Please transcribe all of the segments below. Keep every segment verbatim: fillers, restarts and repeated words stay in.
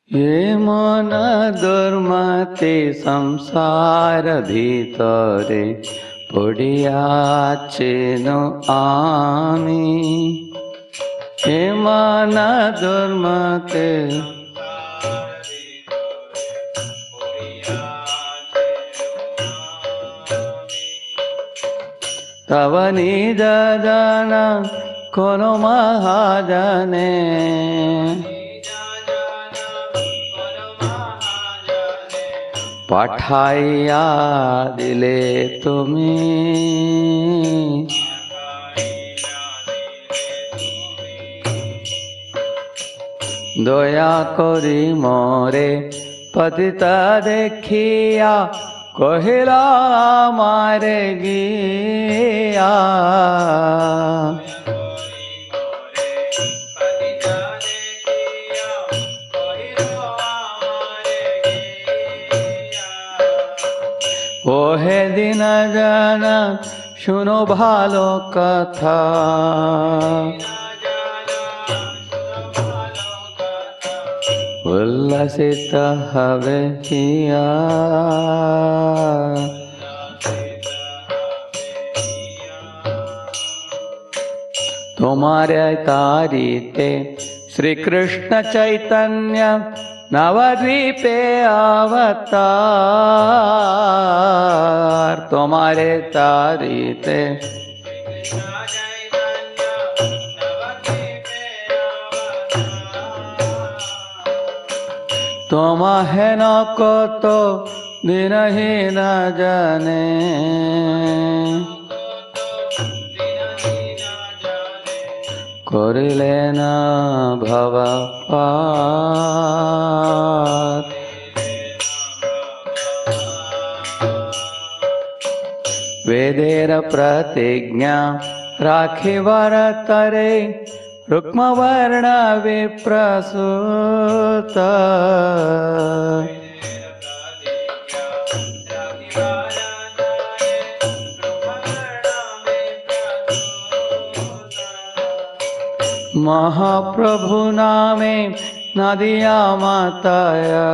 ये मन दुर्मति संसार भीतरे पड़ियाछिनु आमी। ये मन दुर्मति तव निज जन कोनो महाजने पाठाइया दिले तुमी। दया करी मोरे पतिता देखिया कहिला मारे गिया। ओहे दिन जन शुनो भालो कथा उल्लसित हवे हिया। तुम्हारे तारीते श्री कृष्ण चैतन्य नवद्वीपे अवतार। तुम्हारे तारीते तुम्हें न को तो दिन ही न जाने। करिले न भव पार। वेदेर प्रतिज्ञा राखी वरतरे रुक्म वर्ण विप्रसूत। महाप्रभु नामे नदिया माताया।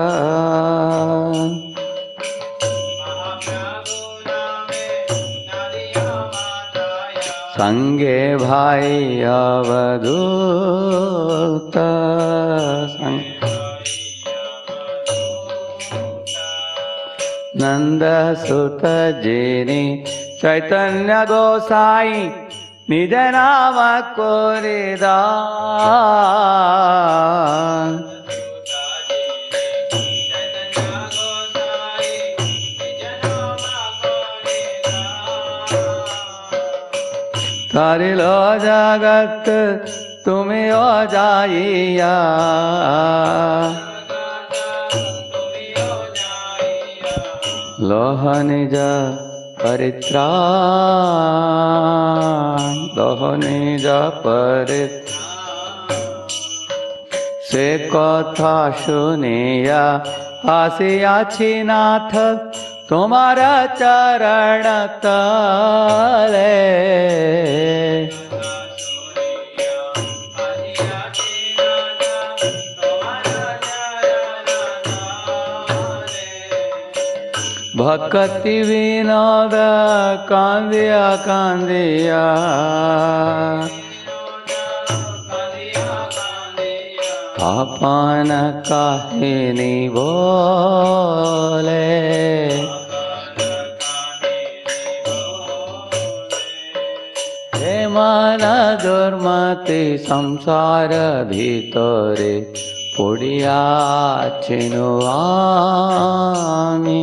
संगे भाई अवधूत। नंद सुत जिनी चैतन्य गोसाई निज नाम कोरिदान। तारिलो जगत तुम्हें ओ जाइया। लोह निज परित्राण लोह निज परित्राण। से कथा सुनिया आसियाछि नाथ तुम्हारा चरण तले। भक्ति विनोद कांदिया कांदिया। अपन काहिनी बोले। हे मन दुर्मति संसार भीतरे पड़ियाछिनु आमी।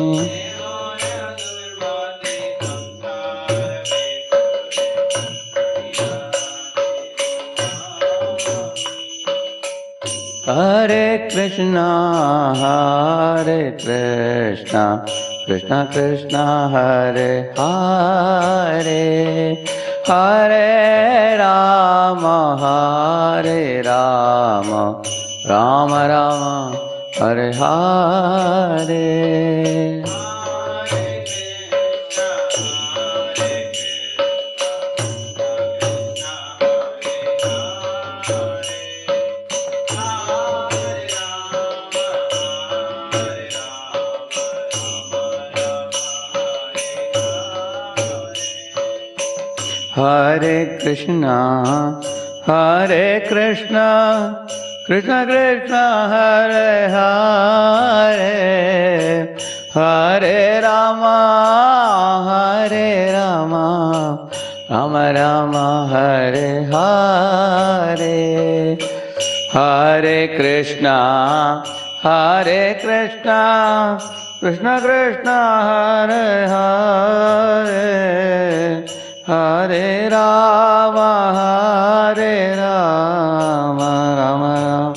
हरे कृष्णा हरे कृष्णा कृष्णा कृष्णा हरे हरे। हरे राम हरे Ram Ram Ram Hare Hare. Hare Krishna, Hare Krishna, Krishna Krishna, Hare Hare, Hare Rama, Hare Rama, Rama Rama, Hare Hare. Hare Krishna, Hare Krishna, Krishna Krishna, Hare Hare, Hare Rama, Hare Rama, Rama Rama.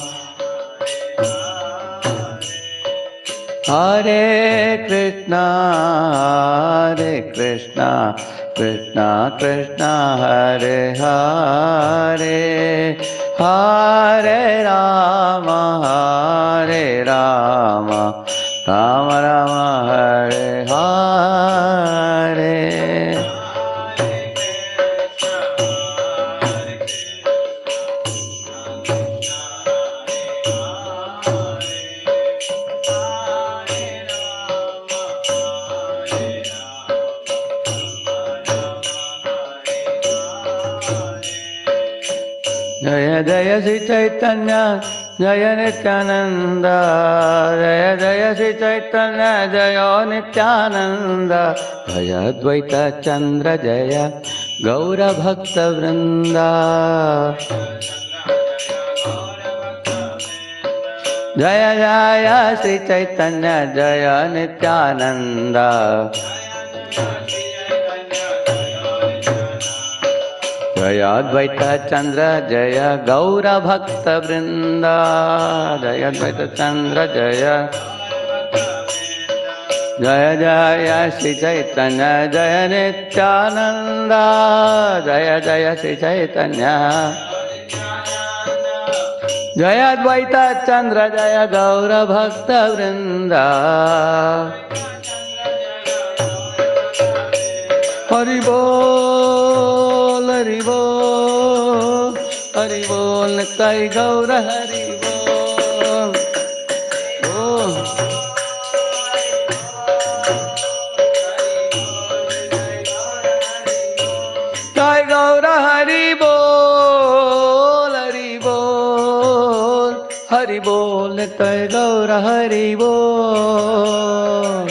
Hare Krishna, Hare Krishna, Krishna Krishna, Hare Hare, Hare Rama, Hare Rama, Rama Rama, Hare Hare. Jaya Jaya Sri Chaitanya, Jaya Nityananda, Jaya Jaya Sri Chaitanya, Jaya Nityananda, Jaya Advaita Chandra, Jaya Gaura Bhakta Vrinda. Jaya Jaya Sri Chaitanya, Jaya Nityananda, Jaya Advaita Chandra, Jaya Gaura Bhakta Vrinda. Jaya Advaita Chandra, Jaya Jaya Jaya Sri Chaitanya, Jaya Nityananda, Jaya Jaya Sri Chaitanya, Jaya Advaita Chandra, Jaya Gaura Bhakta Vrinda. Hari Bol, Hari Bol, Hari Bol, Nitai Gaura Hari Bol. Oh. Nitai Gaura Hari Bol, Hari Bol, Hari Bol, Nitai Gaura Hari Bol.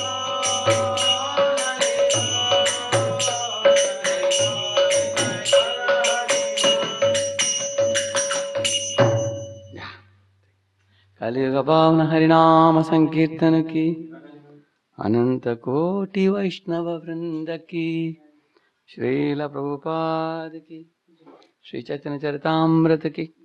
कलियुग पावन हरिनाम संकीर्तन की, अनंत कोटि वैष्णव वृंद की, श्रील प्रभुपाद की, श्री चैतन्य चरितामृत की।